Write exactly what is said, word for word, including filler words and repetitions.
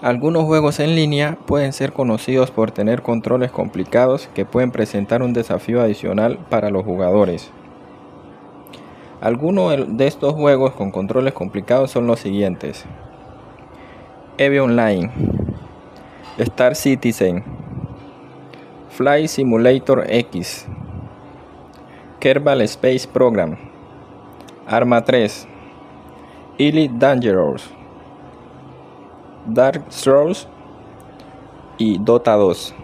Algunos juegos en línea pueden ser conocidos por tener controles complicados que pueden presentar un desafío adicional para los jugadores. Algunos de estos juegos con controles complicados son los siguientes: EVE Online, Star Citizen, Flight Simulator X, Kerbal Space Program, Arma tres, Elite Dangerous, Dark Souls y Dota dos.